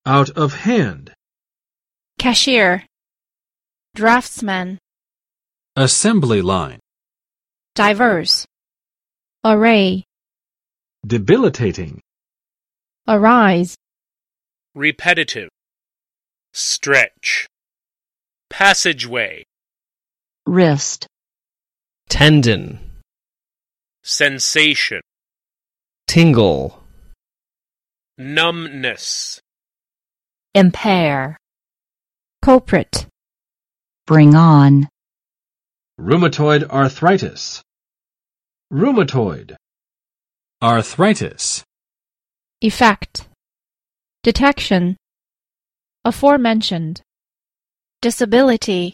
out of hand, cashier, draftsman, assembly line, diverse, array, debilitating, arise, repetitive, stretch, passageway, wrist, tendon, sensation, tingle, numbness, impair, culprit, bring on, rheumatoid arthritis, rheumatoid, arthritis, effect, detection, aforementioned, disability,